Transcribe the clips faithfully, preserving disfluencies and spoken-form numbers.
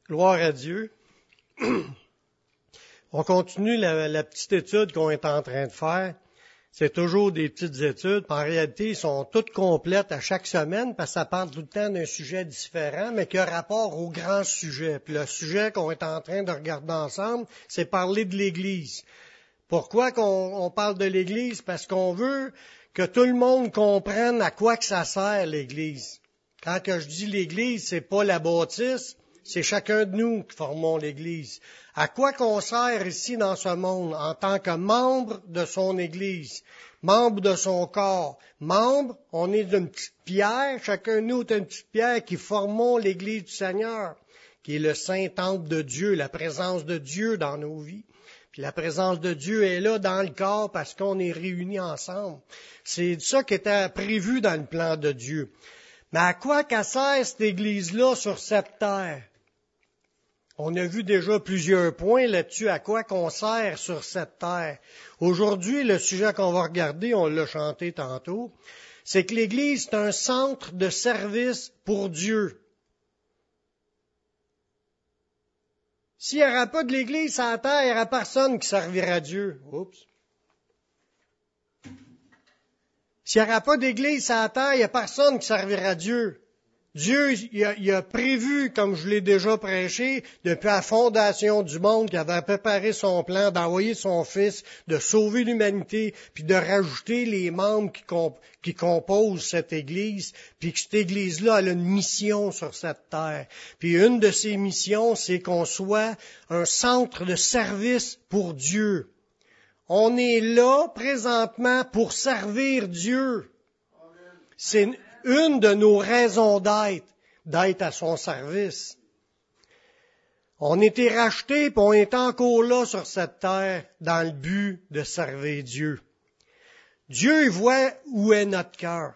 Gloire à Dieu. On continue la, la petite étude qu'on est en train de faire. C'est toujours des petites études. En réalité, ils sont toutes complètes à chaque semaine parce que ça parle tout le temps d'un sujet différent, mais qui a rapport au grand sujet. Puis le sujet qu'on est en train de regarder ensemble, c'est parler de l'Église. Pourquoi qu'on on parle de l'Église? Parce qu'on veut que tout le monde comprenne à quoi que ça sert, l'Église. Quand que je dis l'Église, c'est pas la bâtisse, c'est chacun de nous qui formons l'Église. À quoi qu'on sert ici dans ce monde en tant que membre de son Église, membre de son corps. Membre, on est d'une petite pierre, chacun de nous est une petite pierre qui formons l'Église du Seigneur, qui est le Saint-Temple de Dieu, la présence de Dieu dans nos vies. Puis la présence de Dieu est là dans le corps parce qu'on est réunis ensemble. C'est ça qui était prévu dans le plan de Dieu. Mais à quoi qu'elle sert cette Église-là sur cette terre? On a vu déjà plusieurs points là-dessus, à quoi qu'on sert sur cette terre. Aujourd'hui, le sujet qu'on va regarder, on l'a chanté tantôt, c'est que l'Église est un centre de service pour Dieu. S'il n'y aura pas de l'Église sur la terre, il n'y aura personne qui servira Dieu. Oups. S'il n'y aura pas d'Église sur la terre, il n'y a personne qui servira Dieu. Dieu, il a, il a prévu, comme je l'ai déjà prêché, depuis la fondation du monde, qu'il avait préparé son plan d'envoyer son Fils, de sauver l'humanité, puis de rajouter les membres qui, comp- qui composent cette Église, puis que cette Église-là, elle a une mission sur cette terre. Puis une de ces missions, c'est qu'on soit un centre de service pour Dieu. On est là, présentement, pour servir Dieu. C'est une de nos raisons d'être, d'être à son service. On a été rachetés, puis on est encore là sur cette terre dans le but de servir Dieu. Dieu, il voit où est notre cœur.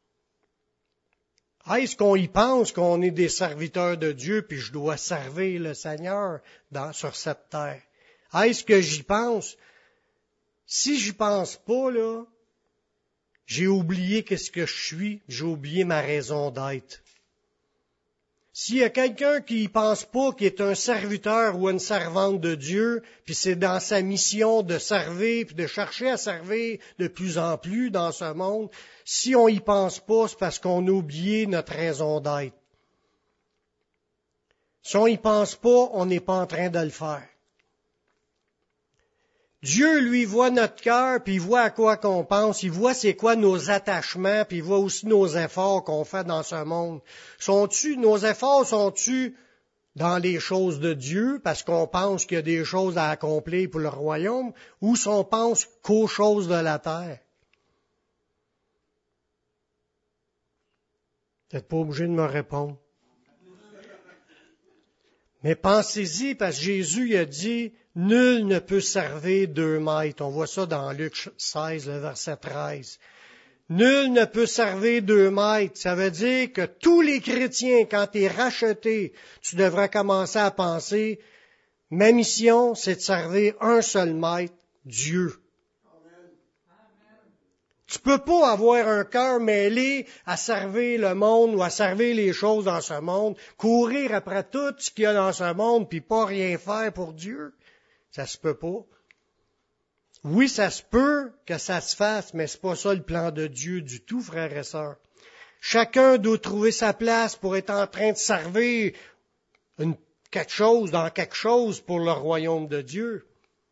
Est-ce qu'on y pense qu'on est des serviteurs de Dieu, puis je dois servir le Seigneur dans, sur cette terre? Est-ce que j'y pense? Si j'y pense pas, là, j'ai oublié qu'est-ce que je suis, j'ai oublié ma raison d'être. S'il y a quelqu'un qui y pense pas, qui est un serviteur ou une servante de Dieu, puis c'est dans sa mission de servir, puis de chercher à servir de plus en plus dans ce monde, si on y pense pas, c'est parce qu'on a oublié notre raison d'être. Si on y pense pas, on n'est pas en train de le faire. Dieu, lui, voit notre cœur, puis il voit à quoi qu'on pense, il voit c'est quoi nos attachements, puis il voit aussi nos efforts qu'on fait dans ce monde. Sont-tu, nos efforts sont-tu dans les choses de Dieu, parce qu'on pense qu'il y a des choses à accomplir pour le royaume, ou si on pense qu'aux choses de la terre? Vous n'êtes pas obligé de me répondre. Mais pensez-y, parce que Jésus il a dit, nul ne peut servir deux maîtres. On voit ça dans Luc seize, le verset treize. Nul ne peut servir deux maîtres. Ça veut dire que tous les chrétiens, quand tu es racheté, tu devrais commencer à penser, ma mission, c'est de servir un seul maître, Dieu. Tu peux pas avoir un cœur mêlé à servir le monde ou à servir les choses dans ce monde, courir après tout ce qu'il y a dans ce monde puis pas rien faire pour Dieu. Ça se peut pas. Oui, ça se peut que ça se fasse, mais c'est pas ça le plan de Dieu du tout, frères et sœurs. Chacun doit trouver sa place pour être en train de servir une, quelque chose dans quelque chose pour le royaume de Dieu.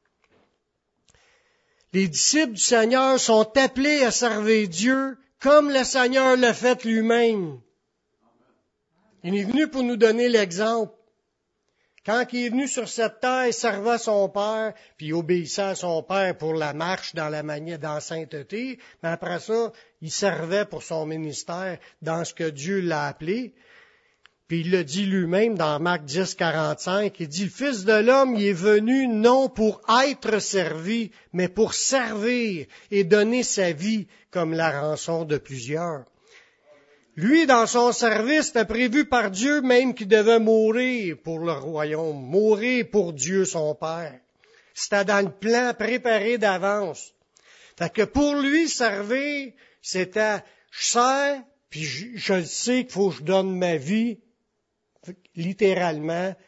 Les disciples du Seigneur sont appelés à servir Dieu comme le Seigneur l'a fait lui-même. Il est venu pour nous donner l'exemple. Quand il est venu sur cette terre, il servait son Père, puis il obéissait à son Père pour la marche dans la manière, dans la sainteté, mais après ça, il servait pour son ministère dans ce que Dieu l'a appelé. Puis il le dit lui-même dans Marc dix, quarante-cinq, il dit, le Fils de l'homme, il est venu non pour être servi, mais pour servir et donner sa vie comme la rançon de plusieurs. Lui, dans son service, c'était prévu par Dieu même qu'il devait mourir pour le royaume, mourir pour Dieu son Père. C'était dans le plan préparé d'avance. Fait que pour lui, servir, c'était, je sers, puis je, je sais qu'il faut que je donne ma vie, littéralement,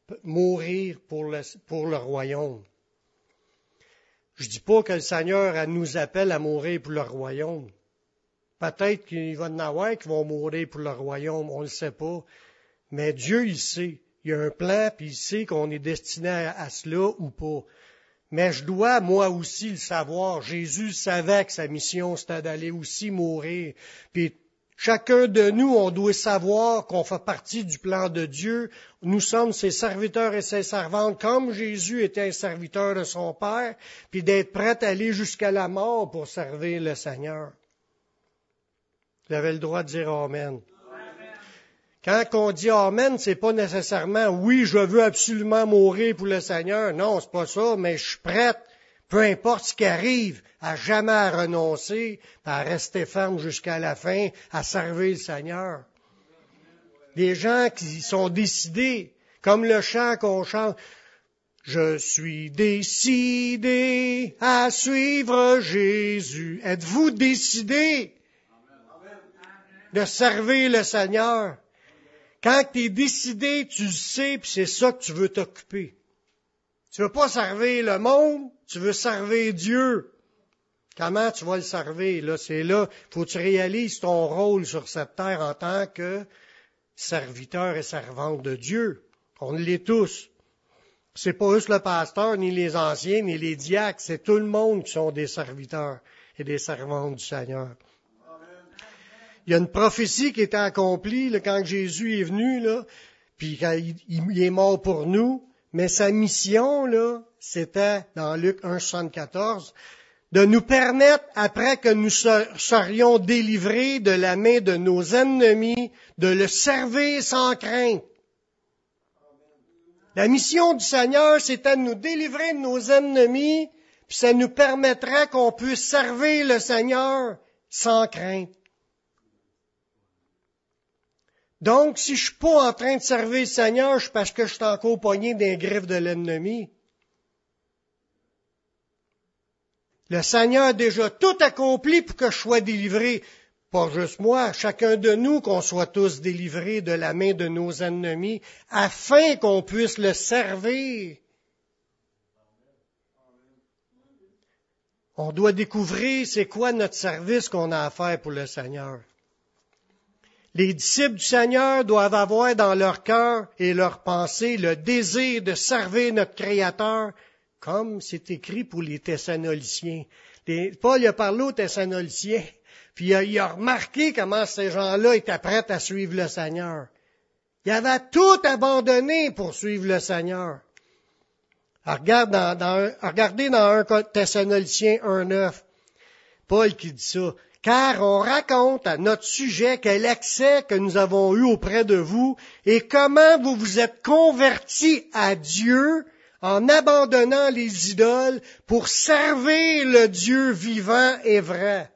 mourir pour le, pour le royaume. Je dis pas que le Seigneur elle nous appelle à mourir pour le royaume. Peut-être qu'il va y en avoir qui vont mourir pour le royaume, on ne le sait pas. Mais Dieu, il sait. Il y a un plan, puis il sait qu'on est destiné à, à cela ou pas. Mais je dois, moi aussi, le savoir. Jésus savait que sa mission, c'était d'aller aussi mourir. Puis chacun de nous, on doit savoir qu'on fait partie du plan de Dieu. Nous sommes ses serviteurs et ses servantes, comme Jésus était un serviteur de son Père, puis d'être prêt à aller jusqu'à la mort pour servir le Seigneur. Vous avez le droit de dire Amen. Quand on dit Amen, c'est pas nécessairement oui, je veux absolument mourir pour le Seigneur. Non, c'est pas ça, mais je suis prête, peu importe ce qui arrive, à jamais à renoncer, à rester ferme jusqu'à la fin, à servir le Seigneur. Des gens qui sont décidés, comme le chant qu'on chante, je suis décidé à suivre Jésus. Êtes-vous décidés de servir le Seigneur? Quand tu es décidé, tu le sais, puis c'est ça que tu veux t'occuper. Tu veux pas servir le monde, tu veux servir Dieu. Comment tu vas le servir? Là, c'est là, faut que tu réalises ton rôle sur cette terre en tant que serviteur et servante de Dieu. On l'est tous. C'est pas juste le pasteur, ni les anciens, ni les diacres, c'est tout le monde qui sont des serviteurs et des servantes du Seigneur. Il y a une prophétie qui était accomplie là, quand Jésus est venu, là, puis quand il, il est mort pour nous, mais sa mission, là, c'était, dans Luc un, soixante-quatorze, de nous permettre, après que nous serions délivrés de la main de nos ennemis, de le servir sans crainte. La mission du Seigneur, c'était de nous délivrer de nos ennemis, puis ça nous permettra qu'on puisse servir le Seigneur sans crainte. Donc, si je suis pas en train de servir le Seigneur, c'est parce que je suis encore pogné des griffes de l'ennemi. Le Seigneur a déjà tout accompli pour que je sois délivré. Pas juste moi, chacun de nous, qu'on soit tous délivrés de la main de nos ennemis, afin qu'on puisse le servir. On doit découvrir c'est quoi notre service qu'on a à faire pour le Seigneur. Les disciples du Seigneur doivent avoir dans leur cœur et leur pensée le désir de servir notre Créateur, comme c'est écrit pour les Thessaloniciens. Les, Paul a parlé aux Thessaloniciens, puis il a, il a remarqué comment ces gens-là étaient prêts à suivre le Seigneur. Ils avaient tout abandonné pour suivre le Seigneur. Alors, regarde dans, dans, regardez dans un Thessaloniciens un neuf, Paul qui dit ça. Car on raconte à notre sujet quel accès que nous avons eu auprès de vous et comment vous vous êtes convertis à Dieu en abandonnant les idoles pour servir le Dieu vivant et vrai.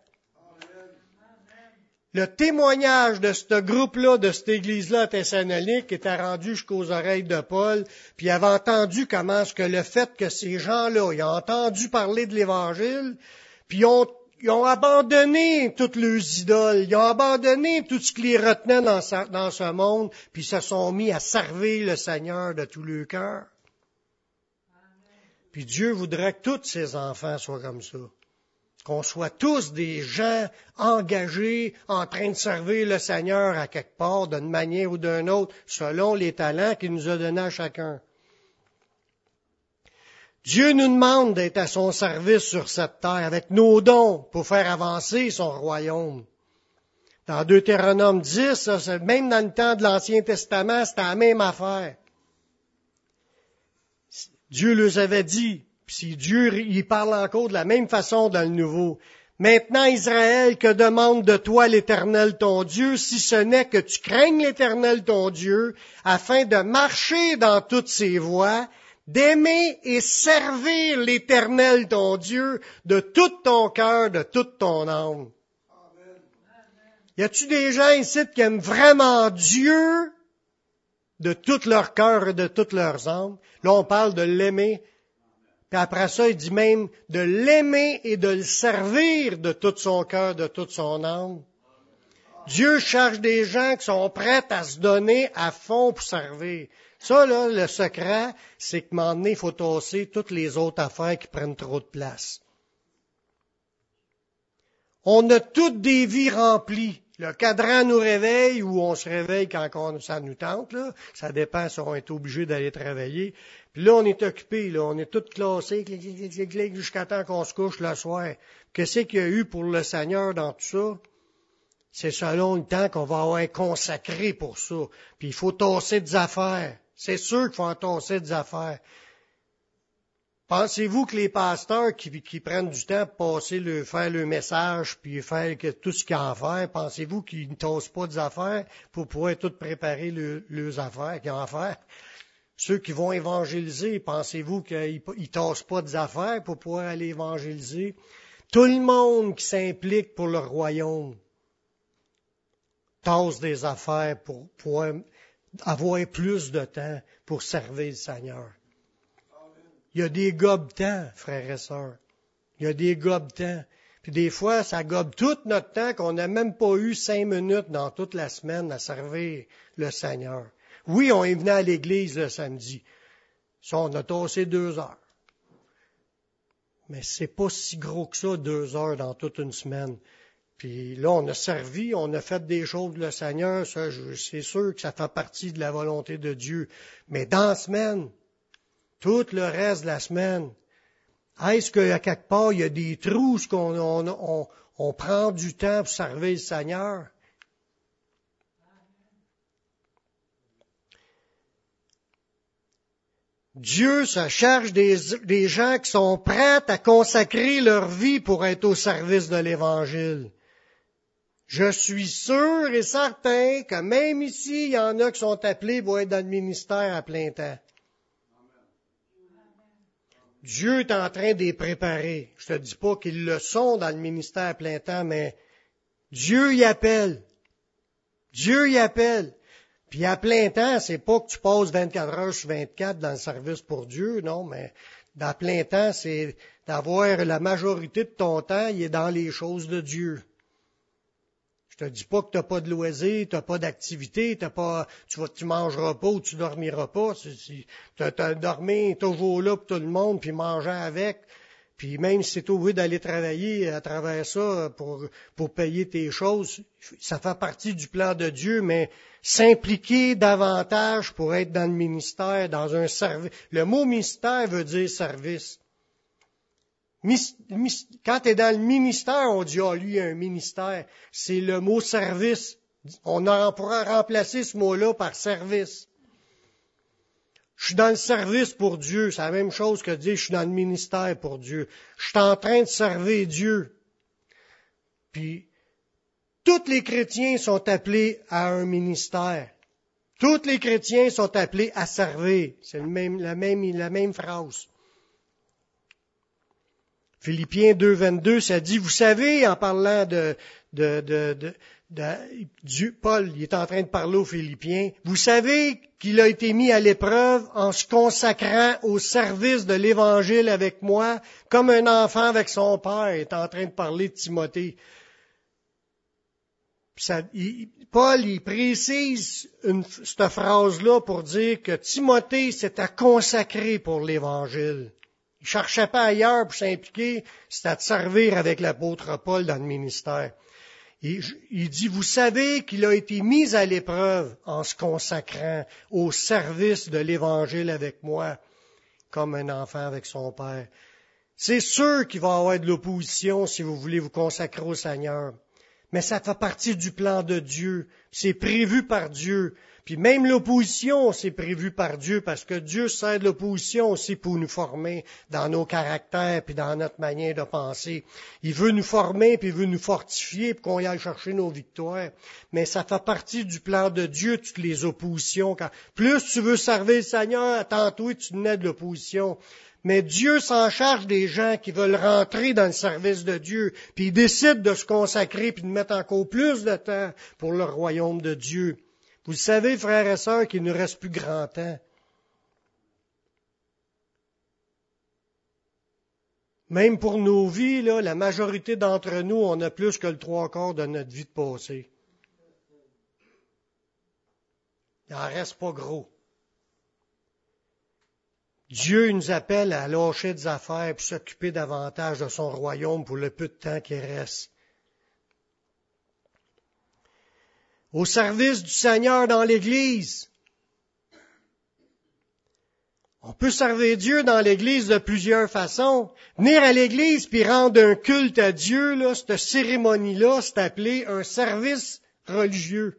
Le témoignage de ce groupe-là, de cette église-là à Thessalonique, était rendu jusqu'aux oreilles de Paul, puis il avait entendu comment est-ce que le fait que ces gens-là, ils ont entendu parler de l'Évangile, puis ils ont Ils ont abandonné toutes leurs idoles, ils ont abandonné tout ce qui les retenait dans, sa, dans ce monde, puis ils se sont mis à servir le Seigneur de tout leur cœur. Puis Dieu voudrait que tous ses enfants soient comme ça. Qu'on soit tous des gens engagés, en train de servir le Seigneur à quelque part, d'une manière ou d'une autre, selon les talents qu'il nous a donnés à chacun. Dieu nous demande d'être à son service sur cette terre avec nos dons pour faire avancer son royaume. Dans Deutéronome dix, ça, même dans le temps de l'Ancien Testament, c'était la même affaire. Dieu leur avait dit, puis si Dieu il parle encore de la même façon dans le Nouveau. Maintenant, Israël, que demande de toi l'Éternel ton Dieu, si ce n'est que tu craignes l'Éternel ton Dieu, afin de marcher dans toutes ses voies, d'aimer et servir l'Éternel ton Dieu de tout ton cœur, de toute ton âme. Amen. Y a-tu des gens ici qui aiment vraiment Dieu de tout leur cœur et de toutes leurs âmes? Là, on parle de l'aimer. Puis après ça, il dit même de l'aimer et de le servir de tout son cœur, de toute son âme. Dieu cherche des gens qui sont prêts à se donner à fond pour servir. Ça, là, le secret, c'est que, à un moment donné, il faut tasser toutes les autres affaires qui prennent trop de place. On a toutes des vies remplies. Le cadran nous réveille ou on se réveille quand on, ça nous tente, là. Ça dépend si on est obligé d'aller travailler. Puis là, on est occupé, là. On est tous classés, clic, clic, clic, clic, jusqu'à temps qu'on se couche le soir. Qu'est-ce qu'il y a eu pour le Seigneur dans tout ça? C'est selon le temps qu'on va avoir consacré pour ça. Puis il faut tasser des affaires. C'est sûr qu'il faut en tasser des affaires. Pensez-vous que les pasteurs qui, qui prennent du temps pour passer le, faire le message puis faire que, tout ce qu'il y a à faire, pensez-vous qu'ils ne tassent pas des affaires pour pouvoir tout préparer le, leurs affaires qu'ils ont à faire? Ceux qui vont évangéliser, pensez-vous qu'ils ne tassent pas des affaires pour pouvoir aller évangéliser? Tout le monde qui s'implique pour le royaume tasse des affaires pour pouvoir avoir plus de temps pour servir le Seigneur. Il y a des gobe-temps, frères et sœurs. Il y a des gobe-temps. Puis des fois, ça gobe tout notre temps qu'on n'a même pas eu cinq minutes dans toute la semaine à servir le Seigneur. Oui, on est venu à l'église le samedi. Ça, on a tassé deux heures. Mais c'est pas si gros que ça, deux heures dans toute une semaine. Puis là, on a servi, on a fait des choses le Seigneur. Ça, je, c'est sûr que ça fait partie de la volonté de Dieu. Mais dans la semaine, tout le reste de la semaine, est-ce qu'à quelque part, il y a des trous où on, on, on, on prend du temps pour servir le Seigneur? Dieu se cherche des, des gens qui sont prêts à consacrer leur vie pour être au service de l'Évangile. Je suis sûr et certain que même ici, il y en a qui sont appelés pour être dans le ministère à plein temps. Dieu est en train de les préparer. Je te dis pas qu'ils le sont dans le ministère à plein temps, mais Dieu y appelle. Dieu y appelle. Puis à plein temps, c'est pas que tu passes vingt-quatre heures sur vingt-quatre dans le service pour Dieu, non, mais dans plein temps, c'est d'avoir la majorité de ton temps, il est dans les choses de Dieu. Je te dis pas que tu n'as pas de loisirs, tu n'as pas d'activité, t'as pas, tu ne tu mangeras pas ou tu dormiras pas. Tu as dormi toujours là pour tout le monde, puis manger avec. Puis même si tu es obligé d'aller travailler à travers ça pour, pour payer tes choses, ça fait partie du plan de Dieu, mais s'impliquer davantage pour être dans le ministère, dans un service. Le mot ministère veut dire service. Quand tu es dans le ministère, on dit, ah, lui, il y a un ministère. C'est le mot service. On pourra remplacer ce mot-là par service. Je suis dans le service pour Dieu. C'est la même chose que de dire, je suis dans le ministère pour Dieu. Je suis en train de servir Dieu. Puis, tous les chrétiens sont appelés à un ministère. Tous les chrétiens sont appelés à servir. C'est le même, la même, la même phrase. Philippiens deux, vingt-deux, ça dit, vous savez, en parlant de, de, de, de, de Dieu, Paul, il est en train de parler aux Philippiens, vous savez qu'il a été mis à l'épreuve en se consacrant au service de l'Évangile avec moi, comme un enfant avec son père, il est en train de parler de Timothée. Ça, il, Paul, il précise une, cette phrase-là pour dire que Timothée s'était consacré pour l'Évangile. Il ne cherchait pas ailleurs pour s'impliquer, c'était de servir avec l'apôtre Paul dans le ministère. Il, il dit, vous savez qu'il a été mis à l'épreuve en se consacrant au service de l'Évangile avec moi, comme un enfant avec son père. C'est sûr qu'il va y avoir de l'opposition si vous voulez vous consacrer au Seigneur. Mais ça fait partie du plan de Dieu. C'est prévu par Dieu. Puis même l'opposition, c'est prévu par Dieu, parce que Dieu sert de l'opposition aussi pour nous former dans nos caractères puis dans notre manière de penser. Il veut nous former puis il veut nous fortifier pour qu'on y aille chercher nos victoires. Mais ça fait partie du plan de Dieu, toutes les oppositions. Quand plus tu veux servir le Seigneur, attends-toi, tu nais de l'opposition. Mais Dieu s'en charge des gens qui veulent rentrer dans le service de Dieu, puis ils décident de se consacrer puis de mettre encore plus de temps pour le royaume de Dieu. Vous savez, frères et sœurs, qu'il ne nous reste plus grand temps. Même pour nos vies, là, la majorité d'entre nous, on a plus que le trois quarts de notre vie de passé. Il n'en reste pas gros. Dieu nous appelle à lâcher des affaires et s'occuper davantage de son royaume pour le peu de temps qui reste. Au service du Seigneur dans l'Église. On peut servir Dieu dans l'Église de plusieurs façons. Venir à l'Église puis rendre un culte à Dieu, là, cette cérémonie-là, c'est appelé un service religieux.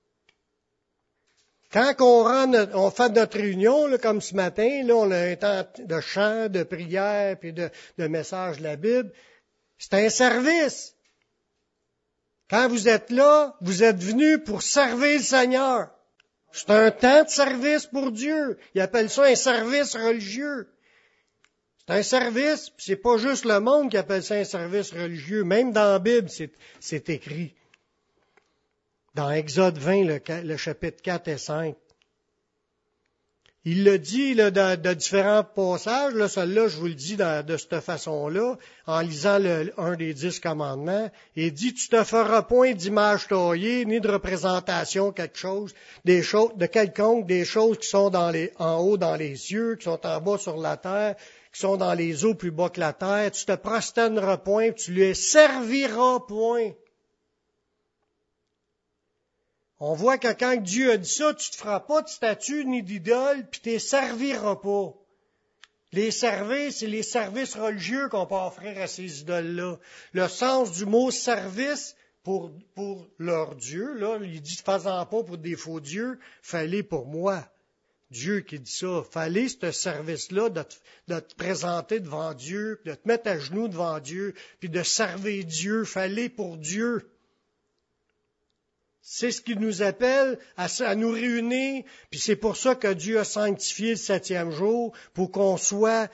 Quand on, rend notre, on fait notre réunion, là, comme ce matin, là, on a un temps de chant, de prière, puis de, de message de la Bible, c'est un service. Quand vous êtes là, vous êtes venus pour servir le Seigneur. C'est un temps de service pour Dieu. Ils appellent ça un service religieux. C'est un service, puis c'est pas juste le monde qui appelle ça un service religieux. Même dans la Bible, c'est, c'est écrit. Dans Exode vingt, le, le chapitre quatre et cinq. Il le dit là, de, de différents passages. Là, celui-là, je vous le dis de, de cette façon-là, en lisant le, un des dix commandements. Il dit, tu te feras point d'image taillée, ni de représentation, quelque chose, des choses, de quelconque, des choses qui sont dans les, en haut dans les cieux, qui sont en bas sur la terre, qui sont dans les eaux plus bas que la terre. Tu te prosterneras point, tu lui serviras point. On voit que quand Dieu a dit ça, tu ne te feras pas de statue ni d'idole, puis tu ne les serviras pas. Les servir, c'est les services religieux qu'on peut offrir à ces idoles-là. Le sens du mot service pour, pour leur Dieu, là, il dit, fais-en pas pour des faux dieux, fallait pour moi. Dieu qui dit ça, fallait ce service-là de te, de te présenter devant Dieu, de te mettre à genoux devant Dieu, puis de servir Dieu, fallait pour Dieu. C'est ce qui nous appelle à, à nous réunir, puis c'est pour ça que Dieu a sanctifié le septième jour, pour qu'on soit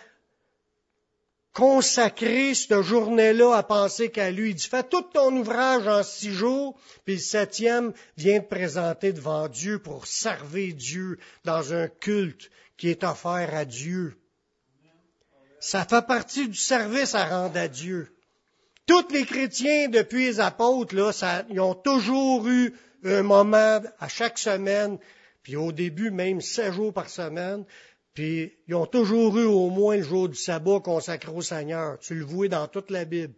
consacré cette journée-là à penser qu'à lui. Il dit, fais tout ton ouvrage en six jours, puis le septième vient te présenter devant Dieu pour servir Dieu dans un culte qui est offert à Dieu. Ça fait partie du service à rendre à Dieu. Tous les chrétiens, depuis les apôtres, là, ça, ils ont toujours eu un moment à chaque semaine, puis au début, même sept jours par semaine, puis ils ont toujours eu au moins le jour du sabbat consacré au Seigneur. Tu le vois dans toute la Bible.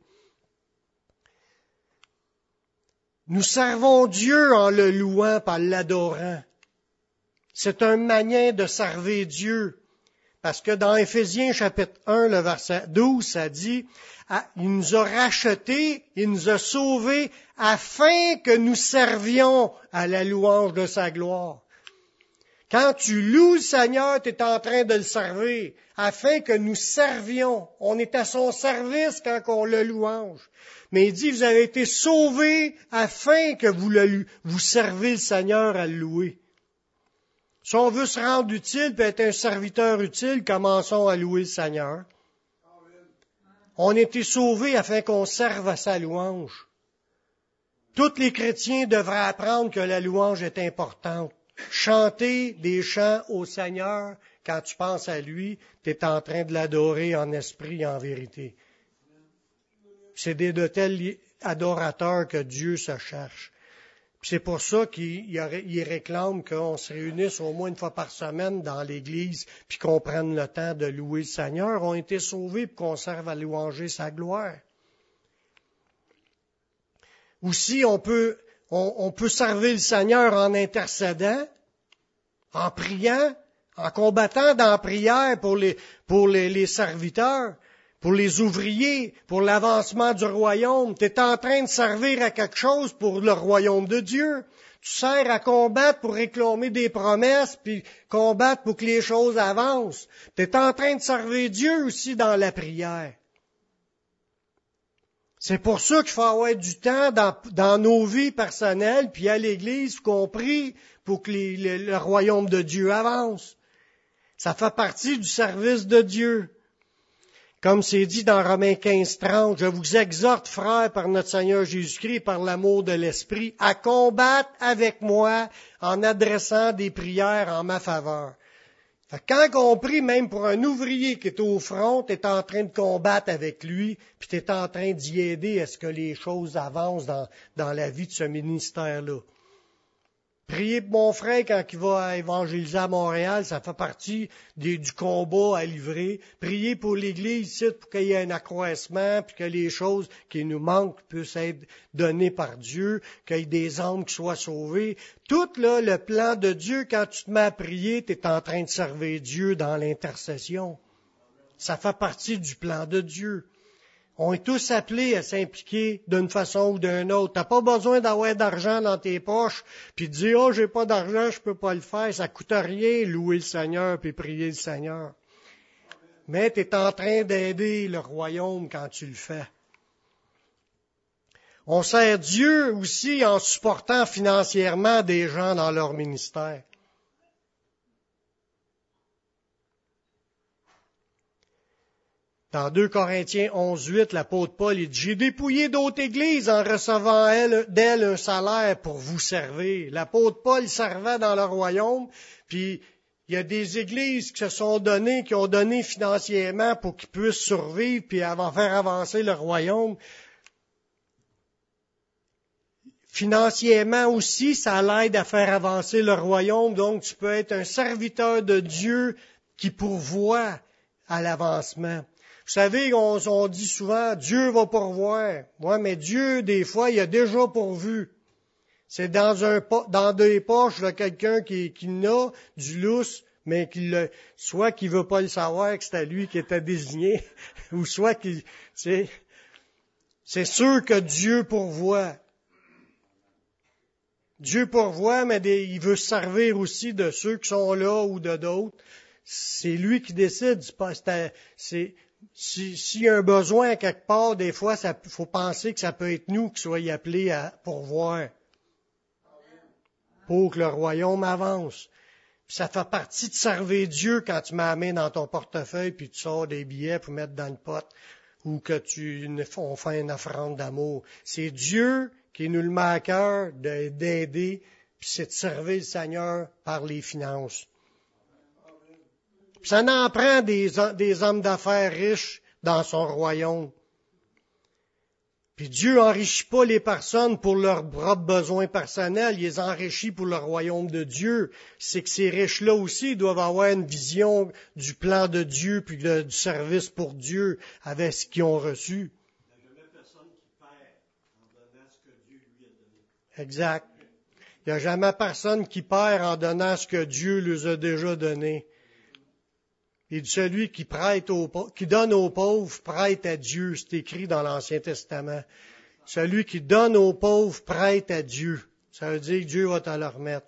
Nous servons Dieu en le louant, par l'adorant. C'est un moyen de servir Dieu. Parce que dans Éphésiens chapitre un, le verset douze, ça dit, ah, il nous a rachetés, il nous a sauvés afin que nous servions à la louange de sa gloire. Quand tu loues le Seigneur, tu es en train de le servir, afin que nous servions. On est à son service quand on le louange. Mais il dit, vous avez été sauvés afin que vous, le, vous servez le Seigneur à le louer. Si on veut se rendre utile et être un serviteur utile, commençons à louer le Seigneur. On a été sauvés afin qu'on serve à sa louange. Tous les chrétiens devraient apprendre que la louange est importante. Chanter des chants au Seigneur, quand tu penses à lui, tu es en train de l'adorer en esprit et en vérité. C'est des de tels adorateurs que Dieu se cherche. C'est pour ça qu'il réclame qu'on se réunisse au moins une fois par semaine dans l'Église, puis qu'on prenne le temps de louer le Seigneur. On a été sauvés pour qu'on serve à louanger sa gloire. Aussi, on peut, on, on peut servir le Seigneur en intercédant, en priant, en combattant dans la prière pour les, pour les, les serviteurs, pour les ouvriers, pour l'avancement du royaume. Tu es en train de servir à quelque chose pour le royaume de Dieu. Tu sers à combattre pour réclamer des promesses, puis combattre pour que les choses avancent. Tu es en train de servir Dieu aussi dans la prière. C'est pour ça qu'il faut avoir du temps dans, dans nos vies personnelles, puis à l'Église, qu'on prie pour que les, le, le royaume de Dieu avance. Ça fait partie du service de Dieu. Comme c'est dit dans Romains quinze, trente, je vous exhorte, frères, par notre Seigneur Jésus-Christ, par l'amour de l'Esprit, à combattre avec moi en adressant des prières en ma faveur. Fait que quand on prie, même pour un ouvrier qui est au front, tu es en train de combattre avec lui, puis tu es en train d'y aider à ce que les choses avancent dans, dans la vie de ce ministère-là. Prier pour mon frère quand il va évangéliser à Montréal, ça fait partie des, du combat à livrer. Prier pour l'Église ici, pour qu'il y ait un accroissement, puis que les choses qui nous manquent puissent être données par Dieu, qu'il y ait des âmes qui soient sauvées. Tout là, le plan de Dieu, quand tu te mets à prier, tu es en train de servir Dieu dans l'intercession. Ça fait partie du plan de Dieu. On est tous appelés à s'impliquer d'une façon ou d'une autre. T'as pas besoin d'avoir d'argent dans tes poches, puis de dire, oh, j'ai pas d'argent, je peux pas le faire. Ça coûte rien, louer le Seigneur, puis prier le Seigneur. Mais tu es en train d'aider le royaume quand tu le fais. On sert Dieu aussi en supportant financièrement des gens dans leur ministère. Dans deux Corinthiens onze, huit, l'apôtre Paul il dit, « J'ai dépouillé d'autres églises en recevant elle, d'elles un salaire pour vous servir. » L'apôtre Paul servait dans le royaume, puis il y a des églises qui se sont données, qui ont donné financièrement pour qu'ils puissent survivre, puis avant faire avancer le royaume. Financièrement aussi, ça l'aide à faire avancer le royaume, donc tu peux être un serviteur de Dieu qui pourvoit à l'avancement. Vous savez, on, on dit souvent, Dieu va pourvoir. Ouais, mais Dieu, des fois, il a déjà pourvu. C'est dans un dans des poches de quelqu'un qui, qui n'a du lousse, mais qui le, soit qu'il veut pas le savoir que c'était lui qui était désigné, ou soit qu'il, c'est, c'est sûr que Dieu pourvoit. Dieu pourvoit, mais des, il veut se servir aussi de ceux qui sont là ou de d'autres. C'est lui qui décide. C'est, c'est, Si, s'il y a un besoin quelque part, des fois, il faut penser que ça peut être nous qui soyons appelés à pourvoir pour que le royaume avance. Puis ça fait partie de servir Dieu quand tu mets la main dans ton portefeuille puis tu sors des billets pour mettre dans le pot ou que tu on fait une offrande d'amour. C'est Dieu qui nous le met à cœur d'aider, puis c'est de servir le Seigneur par les finances. Ça n'en prend des, des hommes d'affaires riches dans son royaume. Puis Dieu enrichit pas les personnes pour leurs propres besoins personnels, il les enrichit pour le royaume de Dieu. C'est que ces riches-là aussi doivent avoir une vision du plan de Dieu puis de, du service pour Dieu avec ce qu'ils ont reçu. Il n'y a jamais personne qui perd en donnant ce que Dieu lui a donné. Exact. Il n'y a jamais personne qui perd en donnant ce que Dieu lui a déjà donné. Et celui qui prête aux, qui donne aux pauvres prête à Dieu. C'est écrit dans l'Ancien Testament. Celui qui donne aux pauvres prête à Dieu. Ça veut dire que Dieu va te le remettre.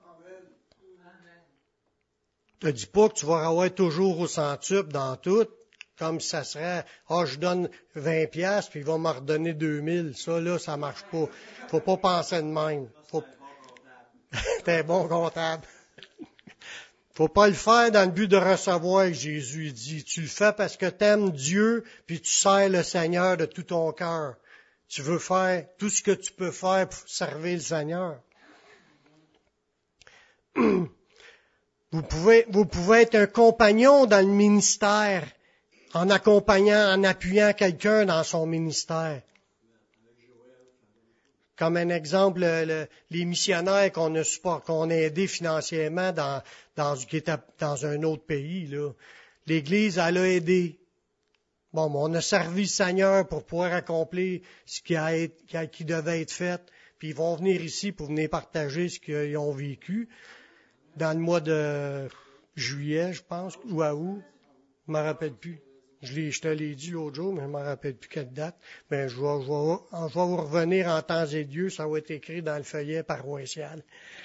Ne dis pas que tu vas avoir toujours au centuple dans tout, comme si ça serait, ah, je donne vingt piastres, puis il va me redonner deux mille. Ça, là, ça marche pas. Faut pas penser de même. Faut... T'es un bon comptable. Faut pas le faire dans le but de recevoir, Jésus dit. Tu le fais parce que t'aimes Dieu, puis tu sers le Seigneur de tout ton cœur. Tu veux faire tout ce que tu peux faire pour servir le Seigneur. Vous pouvez, vous pouvez être un compagnon dans le ministère en accompagnant, en appuyant quelqu'un dans son ministère. Comme un exemple, le, le, les missionnaires qu'on a support, qu'on a aidés financièrement dans, dans, qui étaient dans un autre pays, là. L'Église, elle a aidé. Bon, on a servi le Seigneur pour pouvoir accomplir ce qui, a été, qui, a, qui devait être fait. Puis ils vont venir ici pour venir partager ce qu'ils ont vécu dans le mois de juillet, je pense, ou à août. Je ne me rappelle plus. Je, l'ai, je te l'ai dit l'autre jour, mais je ne me rappelle plus quelle date. Mais je vais, je, vais, je vais vous revenir en temps et lieu. Ça va être écrit dans le feuillet paroissial.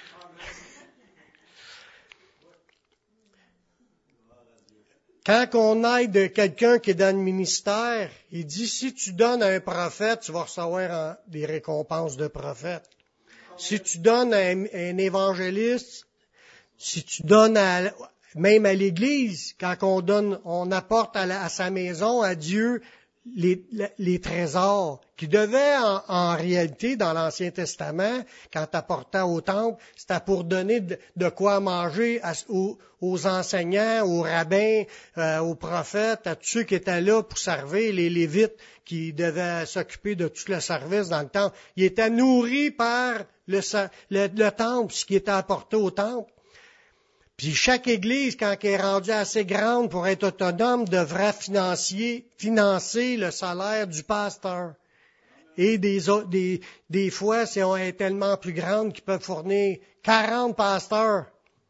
Quand on aide quelqu'un qui est dans le ministère, il dit, si tu donnes à un prophète, tu vas recevoir des récompenses de prophète. Si tu donnes à un, à un évangéliste, si tu donnes à... Même à l'Église, quand on donne, on apporte à, la, à sa maison, à Dieu, les, les trésors qui devaient en, en réalité, dans l'Ancien Testament, quand tu apportais au temple, c'était pour donner de, de quoi manger à, aux, aux enseignants, aux rabbins, euh, aux prophètes, à tous ceux qui étaient là pour servir, les Lévites qui devaient s'occuper de tout le service dans le temple. Ils étaient nourris par le, le, le temple, ce qui était apporté au temple. Puis chaque Église, quand elle est rendue assez grande pour être autonome, devrait financer, financer le salaire du pasteur. Et des, des, des fois, si on est tellement plus grande qu'ils peuvent fournir quarante pasteurs.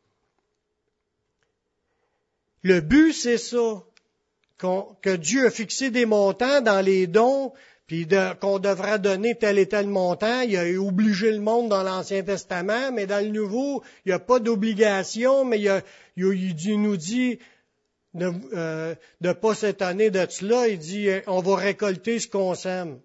Le but, c'est ça, qu'on, que Dieu a fixé des montants dans les dons, puis de, qu'on devrait donner tel et tel montant. Il a obligé le monde dans l'Ancien Testament, mais dans le Nouveau, il n'y a pas d'obligation, mais il, a, il, il nous dit de ne euh, pas s'étonner de cela. Il dit, on va récolter ce qu'on sème.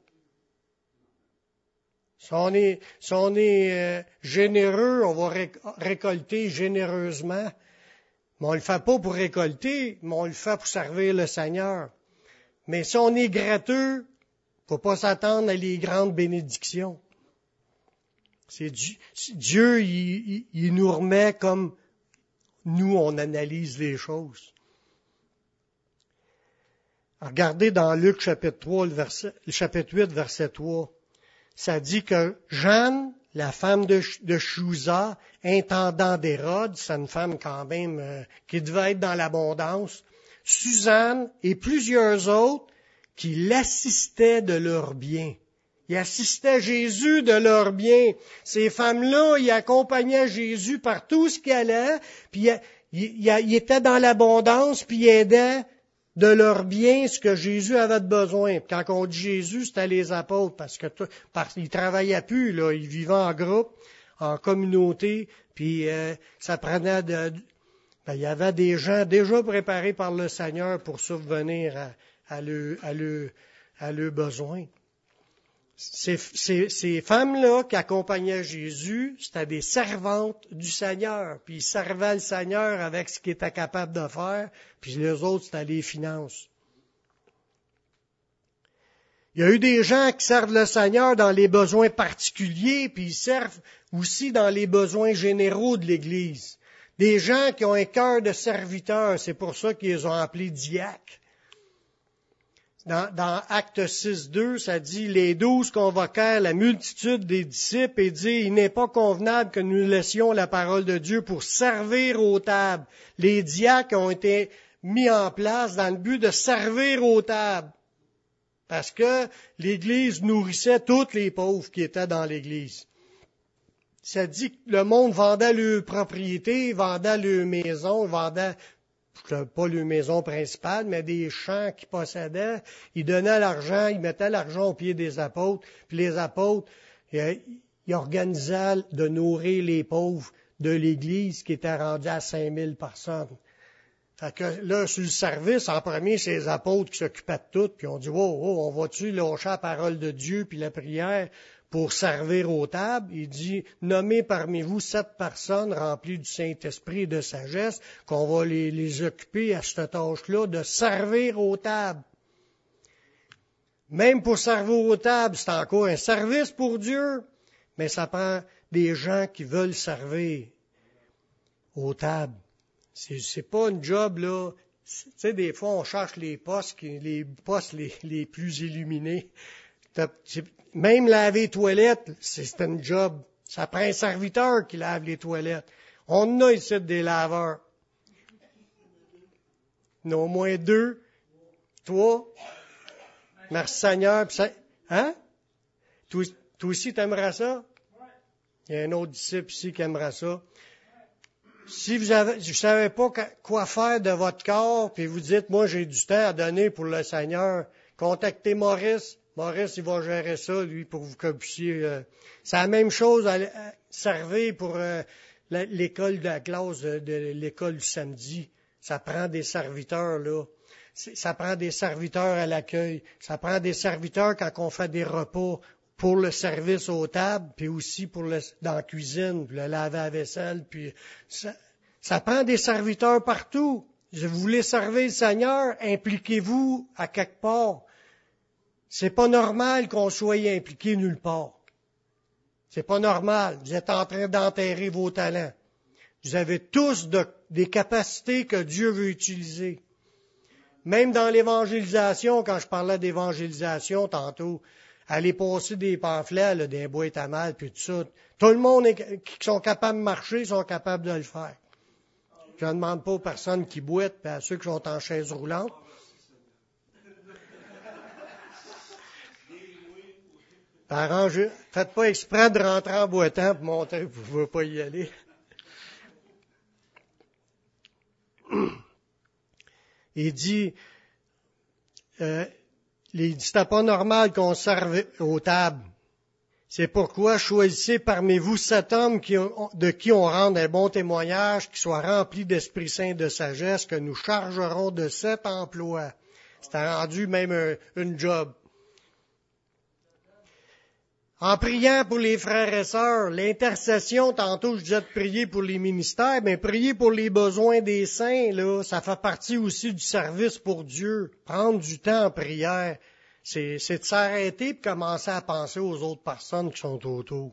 Si on est, si on est euh, généreux, on va ré- récolter généreusement. Mais on ne le fait pas pour récolter, mais on le fait pour servir le Seigneur. Mais si on est gratteux, il ne faut pas s'attendre à les grandes bénédictions. C'est Dieu, Dieu il, il, il nous remet comme nous, on analyse les choses. Regardez dans Luc chapitre trois, le, verset, le chapitre huit, verset trois. Ça dit que Jeanne, la femme de, de Chouza, intendant d'Hérode, c'est une femme quand même euh, qui devait être dans l'abondance, Suzanne et plusieurs autres qui l'assistaient de leurs biens. Ils assistaient Jésus de leurs biens. Ces femmes-là, ils accompagnaient Jésus par tout ce qu'il allait, puis ils, ils étaient dans l'abondance, puis ils aidaient de leurs biens ce que Jésus avait besoin. Puis quand on dit Jésus, c'était les apôtres, parce que parce qu'ils travaillaient plus, là, ils vivaient en groupe, en communauté, puis euh, ça prenait de... Ben, il y avait des gens déjà préparés par le Seigneur pour subvenir à à leurs à le, à le besoins. Ces, ces, ces femmes-là qui accompagnaient Jésus, c'était des servantes du Seigneur. Puis ils servaient le Seigneur avec ce qu'ils étaient capables de faire, puis les autres, c'était les finances. Il y a eu des gens qui servent le Seigneur dans les besoins particuliers, puis ils servent aussi dans les besoins généraux de l'Église. Des gens qui ont un cœur de serviteur, c'est pour ça qu'ils les ont appelés diacres. Dans, dans Actes six, deux, ça dit, les douze convoquèrent la multitude des disciples et dit, il n'est pas convenable que nous laissions la parole de Dieu pour servir aux tables. Les diacres ont été mis en place dans le but de servir aux tables. Parce que l'Église nourrissait tous les pauvres qui étaient dans l'Église. Ça dit que le monde vendait leurs propriétés, vendait leurs maisons, vendait pas leur maison principale, mais des champs qu'ils possédaient. Ils donnaient l'argent, ils mettaient l'argent au pied des apôtres, puis les apôtres, ils organisaient de nourrir les pauvres de l'Église qui était rendue à cinq mille personnes. Fait que là, sur le service, en premier, c'est les apôtres qui s'occupaient de tout, puis on dit, wow, wow, on va-tu lâcher la parole de Dieu puis la prière pour servir aux tables? Il dit, nommez parmi vous sept personnes remplies du Saint-Esprit et de sagesse, qu'on va les, les occuper à cette tâche-là de servir aux tables. Même pour servir aux tables, c'est encore un service pour Dieu, mais ça prend des gens qui veulent servir aux tables. C'est, c'est pas un job, là. Tu sais, des fois, on cherche les postes, qui, les postes les, les plus illuminés. Même laver les toilettes, c'est un job. Ça prend un serviteur qui lave les toilettes. On a ici des laveurs. Il y en a au moins deux, trois. Merci Seigneur. Hein? Toi, toi aussi, t'aimerais ça? Il y a un autre disciple ici qui aimerait ça. Si vous avez, vous savez pas quoi faire de votre corps, puis vous dites, moi, j'ai du temps à donner pour le Seigneur, contactez Maurice. Maurice, il va gérer ça, lui, pour vous que vous puissiez... Euh, c'est la même chose à, à servir pour euh, la, l'école de la classe de, de l'école du samedi. Ça prend des serviteurs, là. C'est, ça prend des serviteurs à l'accueil. Ça prend des serviteurs quand on fait des repas pour le service aux tables, puis aussi pour le, dans la cuisine, puis le laver à la vaisselle. Puis ça, ça prend des serviteurs partout. Si vous voulez servir le Seigneur, impliquez-vous à quelque part. C'est pas normal qu'on soit impliqué nulle part. C'est pas normal. Vous êtes en train d'enterrer vos talents. Vous avez tous de, des capacités que Dieu veut utiliser. Même dans l'évangélisation, quand je parlais d'évangélisation tantôt, aller passer des pamphlets, là, des boîtes à mal, puis tout ça. Tout le monde est, qui sont capables de marcher sont capables de le faire. Je ne demande pas aux personnes qui boitent, puis à ceux qui sont en chaise roulante. Arrangez, faites pas exprès de rentrer en boitant pour montrer que vous ne pouvez pas y aller. Il dit, euh, il dit, c'est pas normal qu'on serve aux tables. C'est pourquoi choisissez parmi vous sept hommes qui ont, de qui on rende un bon témoignage, qui soient remplis d'Esprit Saint et de sagesse, que nous chargerons de sept emplois. C'est rendu même un, une job. En priant pour les frères et sœurs, l'intercession, tantôt je disais de prier pour les ministères, mais prier pour les besoins des saints, là, ça fait partie aussi du service pour Dieu. Prendre du temps en prière, c'est, c'est de s'arrêter et commencer à penser aux autres personnes qui sont autour.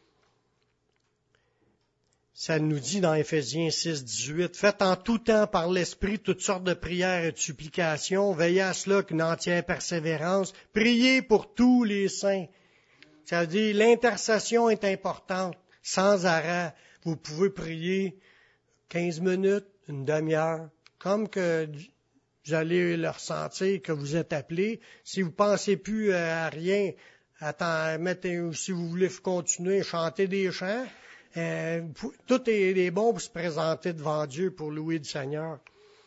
Ça nous dit dans Éphésiens six, dix-huit, faites en tout temps par l'Esprit toutes sortes de prières et de supplications, veillez à cela qu'une entière persévérance, priez pour tous les saints. Ça veut dire l'intercession est importante, sans arrêt. Vous pouvez prier quinze minutes, une demi-heure, comme que vous allez le ressentir que vous êtes appelé. Si vous pensez plus à rien, attends, mettez, si vous voulez continuer à chanter des chants, euh, tout est, est bon pour se présenter devant Dieu pour louer le Seigneur.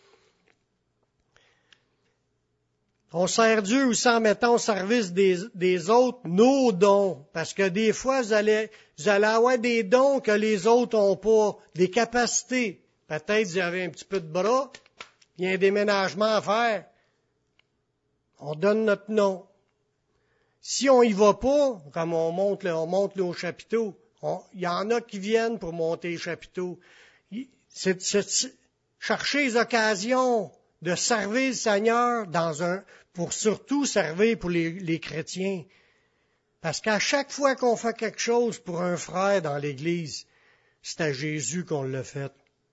On sert Dieu aussi en mettant au service des, des autres nos dons. Parce que des fois, vous allez, vous allez avoir des dons que les autres n'ont pas, des capacités. Peut-être vous avez un petit peu de bras, il y a un déménagement à faire. On donne notre nom. Si on y va pas, comme on monte, on monte nos chapiteaux, on, il y en a qui viennent pour monter les chapiteaux. C'est, c'est chercher les occasions de servir le Seigneur dans un, pour surtout servir pour les, les chrétiens. Parce qu'à chaque fois qu'on fait quelque chose pour un frère dans l'Église, c'est à Jésus qu'on l'a fait.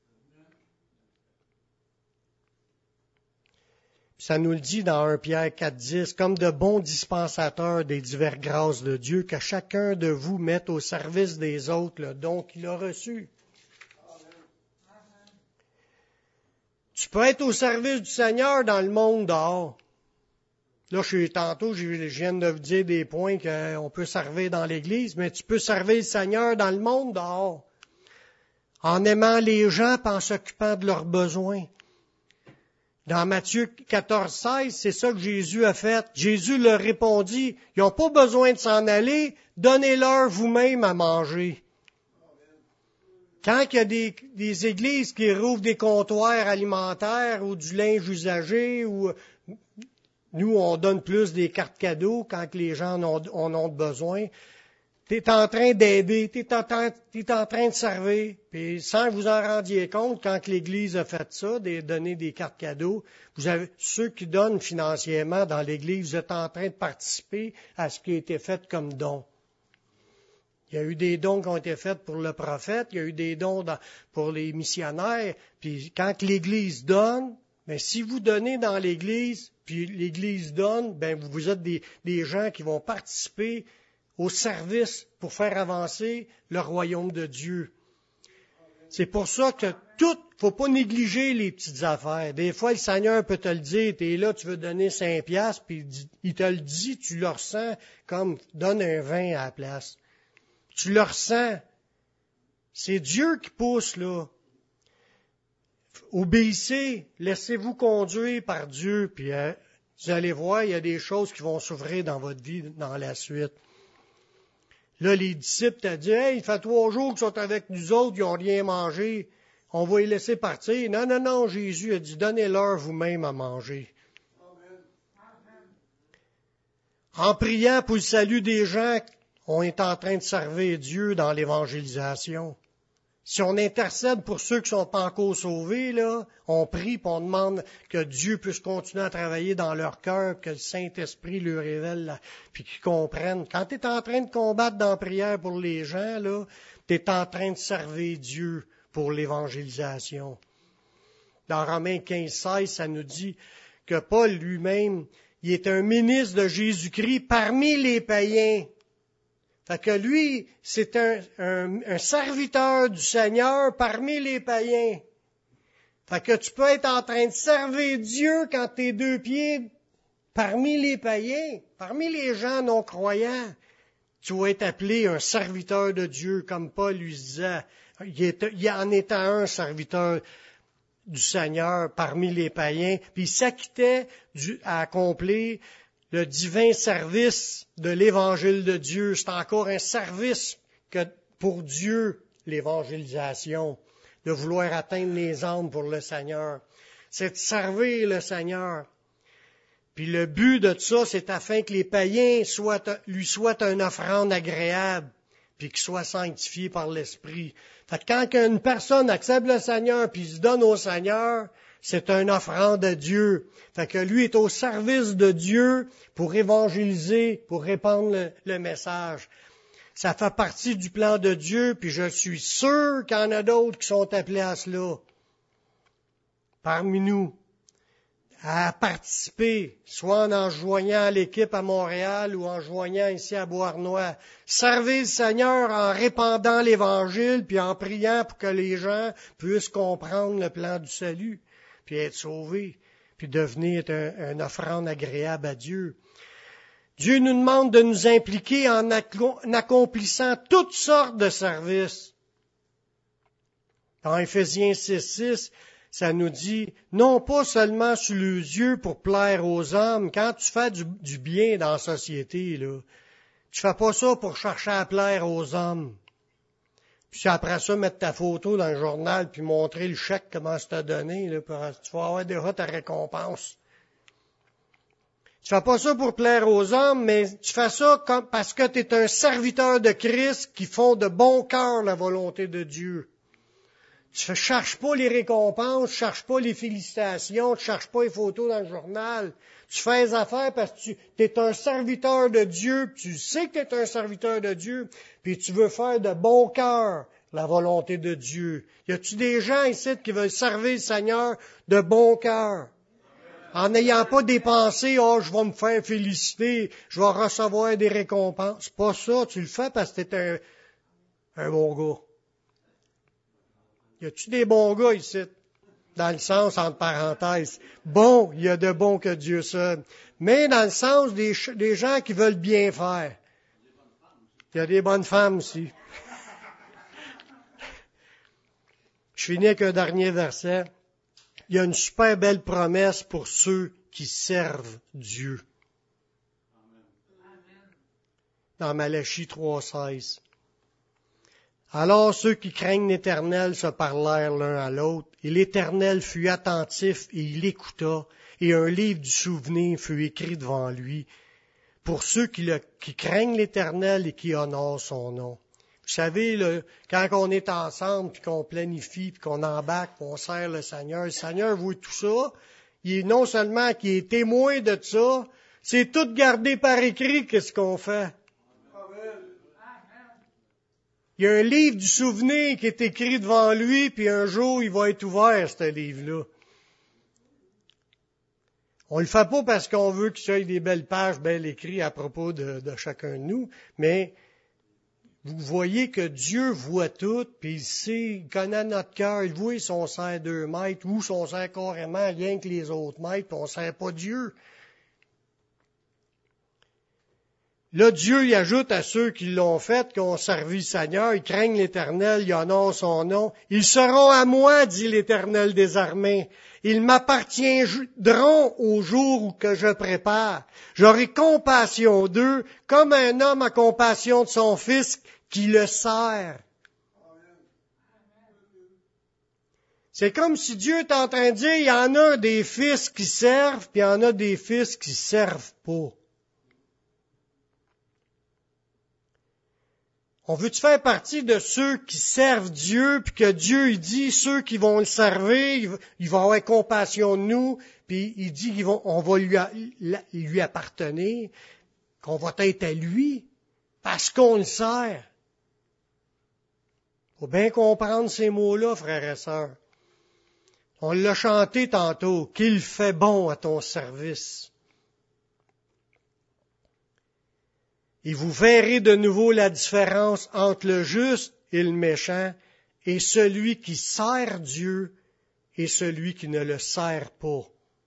Ça nous le dit dans premier Pierre quatre, dix, comme de bons dispensateurs des diverses grâces de Dieu, que chacun de vous mette au service des autres le don qu'il a reçu. Tu peux être au service du Seigneur dans le monde dehors. Là, je suis tantôt, je viens de vous dire des points qu'on peut servir dans l'Église, mais tu peux servir le Seigneur dans le monde dehors. En aimant les gens et en s'occupant de leurs besoins. Dans Matthieu quatorze, seize, c'est ça que Jésus a fait. Jésus leur répondit, ils n'ont pas besoin de s'en aller, donnez-leur vous-même à manger. Quand il y a des, des églises qui rouvrent des comptoirs alimentaires ou du linge usagé, ou nous, on donne plus des cartes cadeaux quand les gens en ont, en ont besoin, tu es en train d'aider, tu es en, en train de servir. Puis sans que vous en rendiez compte, quand l'Église a fait ça, de donner des cartes cadeaux, vous avez ceux qui donnent financièrement dans l'Église, vous êtes en train de participer à ce qui a été fait comme don. Il y a eu des dons qui ont été faits pour le prophète, il y a eu des dons dans, pour les missionnaires. Puis quand l'Église donne, ben si vous donnez dans l'Église, puis l'Église donne, ben vous, vous êtes des, des gens qui vont participer au service pour faire avancer le royaume de Dieu. C'est pour ça que tout, faut pas négliger les petites affaires. Des fois, le Seigneur peut te le dire, tu es là, tu veux donner cinq piastres, puis il te le dit, tu le ressens comme donne un vin à la place. Tu le ressens. C'est Dieu qui pousse, là. Obéissez, laissez-vous conduire par Dieu, puis euh, vous allez voir, il y a des choses qui vont s'ouvrir dans votre vie dans la suite. Là, les disciples t'ont dit, « Hey, il fait trois jours qu'ils sont avec nous autres, ils n'ont rien mangé. On va les laisser partir. » Non, non, non, Jésus a dit, « Donnez-leur vous-même à manger. » En priant pour le salut des gens, on est en train de servir Dieu dans l'évangélisation. Si on intercède pour ceux qui sont pas encore sauvés, là, on prie puis on demande que Dieu puisse continuer à travailler dans leur cœur, que le Saint-Esprit leur révèle, là, puis qu'ils comprennent. Quand tu es en train de combattre dans la prière pour les gens, là, tu es en train de servir Dieu pour l'évangélisation. Dans Romains quinze, seize, ça nous dit que Paul lui-même, il est un ministre de Jésus-Christ parmi les païens. Fait que lui, c'est un, un, un serviteur du Seigneur parmi les païens. Fait que tu peux être en train de servir Dieu quand t'es deux pieds parmi les païens, parmi les gens non-croyants. Tu vas être appelé un serviteur de Dieu, comme Paul lui disait. Il, est, il en était un serviteur du Seigneur parmi les païens, puis il s'acquittait du, à accomplir le divin service de l'Évangile de Dieu. C'est encore un service que pour Dieu, l'évangélisation, de vouloir atteindre les âmes pour le Seigneur. C'est de servir le Seigneur. Puis le but de ça, c'est afin que les païens soient, lui soient une offrande agréable, puis qu'ils soient sanctifiés par l'Esprit. Fait que quand une personne accepte le Seigneur, puis se donne au Seigneur, c'est une offrande à Dieu. Fait que lui est au service de Dieu pour évangéliser, pour répandre le, le message. Ça fait partie du plan de Dieu, puis je suis sûr qu'il y en a d'autres qui sont appelés à cela. Parmi nous, à participer, soit en en joignant à l'équipe à Montréal ou en joignant ici à Beauharnois. Servir le Seigneur en répandant l'Évangile, puis en priant pour que les gens puissent comprendre le plan du salut, puis être sauvés, puis devenir un, un offrande agréable à Dieu. Dieu nous demande de nous impliquer en accomplissant toutes sortes de services. Dans Éphésiens six, six, ça nous dit, non pas seulement sous les yeux pour plaire aux hommes, quand tu fais du, du bien dans la société, là, tu fais pas ça pour chercher à plaire aux hommes. Puis après ça, mettre ta photo dans le journal, puis montrer le chèque, comment ça t'a donné, là, pour, tu vas avoir déjà ta récompense. Tu fais pas ça pour plaire aux hommes, mais tu fais ça comme, parce que tu es un serviteur de Christ qui font de bon cœur la volonté de Dieu. Tu ne cherches pas les récompenses, tu ne cherches pas les félicitations, tu ne cherches pas les photos dans le journal. Tu fais les affaires parce que tu es un serviteur de Dieu, puis tu sais que tu es un serviteur de Dieu, puis tu veux faire de bon cœur la volonté de Dieu. Y a-tu des gens ici qui veulent servir le Seigneur de bon cœur? En n'ayant pas dépensé, oh, je vais me faire féliciter, je vais recevoir des récompenses. C'est pas ça, tu le fais parce que tu es un, un bon gars. Y a-tu des bons gars ici? Dans le sens, entre parenthèses, bon, il y a de bons que Dieu seul. Mais dans le sens des, des gens qui veulent bien faire. Il y a des bonnes femmes aussi. Je finis avec un dernier verset. Il y a une super belle promesse pour ceux qui servent Dieu. Dans Malachie trois, seize. Alors ceux qui craignent l'Éternel se parlèrent l'un à l'autre, et l'Éternel fut attentif et il écouta, et un livre du souvenir fut écrit devant lui, pour ceux qui, le, qui craignent l'Éternel et qui honorent son nom. Vous savez, le, quand on est ensemble, puis qu'on planifie, puis qu'on embarque, puis on sert le Seigneur, le Seigneur voit tout ça, il est non seulement qu'il est témoin de ça, c'est tout gardé par écrit, qu'est-ce qu'on fait. Il y a un livre du souvenir qui est écrit devant lui, puis un jour, il va être ouvert, ce livre-là. On le fait pas parce qu'on veut qu'il y ait des belles pages bien écrites à propos de, de chacun de nous, mais vous voyez que Dieu voit tout, puis il sait, il connaît notre cœur, il voit si on sert deux mètres, ou si on sert carrément rien que les autres mètres, puis on sert pas Dieu. Là, Dieu y ajoute à ceux qui l'ont fait, qui ont servi le Seigneur, ils craignent l'Éternel, ils honorent son nom. Ils seront à moi, dit l'Éternel des armées. Ils m'appartiendront au jour où que je prépare. J'aurai compassion d'eux, comme un homme a compassion de son fils qui le sert. C'est comme si Dieu est en train de dire, il y en a des fils qui servent, puis il y en a des fils qui servent pas. On veut-tu faire partie de ceux qui servent Dieu, puis que Dieu, il dit, ceux qui vont le servir, il va avoir compassion de nous, puis il dit qu'on va lui, lui appartenir, qu'on va être à lui, parce qu'on le sert. Faut bien comprendre ces mots-là, frères et sœurs. On l'a chanté tantôt, qu'il fait bon à ton service. Et vous verrez de nouveau la différence entre le juste et le méchant, et celui qui sert Dieu et celui qui ne le sert pas.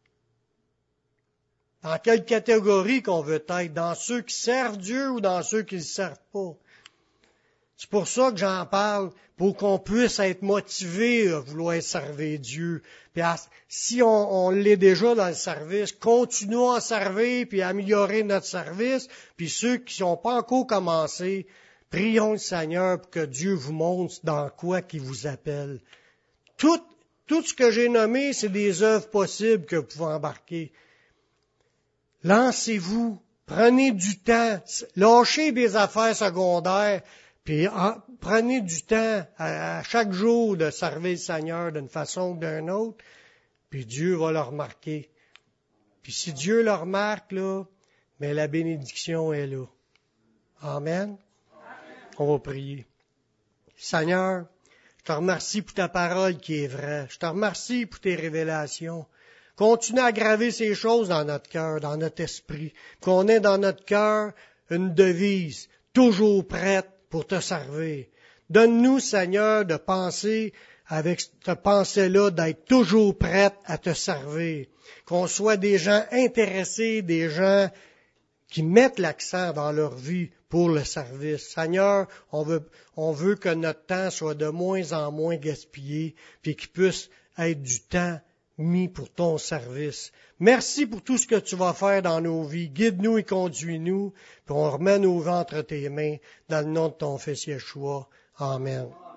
Dans quelle catégorie qu'on veut être? Dans ceux qui servent Dieu ou dans ceux qui ne le servent pas? C'est pour ça que j'en parle, pour qu'on puisse être motivé à vouloir servir Dieu. Puis à, si on, on l'est déjà dans le service, continuons à servir puis à améliorer notre service. Puis ceux qui n'ont pas encore commencé, prions le Seigneur pour que Dieu vous montre dans quoi qu'il vous appelle. Tout, tout ce que j'ai nommé, c'est des œuvres possibles que vous pouvez embarquer. Lancez-vous, prenez du temps, lâchez des affaires secondaires. Puis en, prenez du temps à, à chaque jour de servir le Seigneur d'une façon ou d'une autre, puis Dieu va le remarquer. Puis si Dieu le remarque, là, mais la bénédiction est là. Amen. Amen. On va prier. Seigneur, je te remercie pour ta parole qui est vraie. Je te remercie pour tes révélations. Continue à graver ces choses dans notre cœur, dans notre esprit. Qu'on ait dans notre cœur une devise, toujours prête pour te servir. Donne-nous, Seigneur, de penser avec cette pensée-là, d'être toujours prête à te servir. Qu'on soit des gens intéressés, des gens qui mettent l'accent dans leur vie pour le service. Seigneur, on veut, on veut que notre temps soit de moins en moins gaspillé, puis qu'il puisse être du temps mis pour ton service. Merci pour tout ce que tu vas faire dans nos vies. Guide-nous et conduis-nous, puis on remet nos vies entre tes mains dans le nom de ton Fils Yeshua. Amen.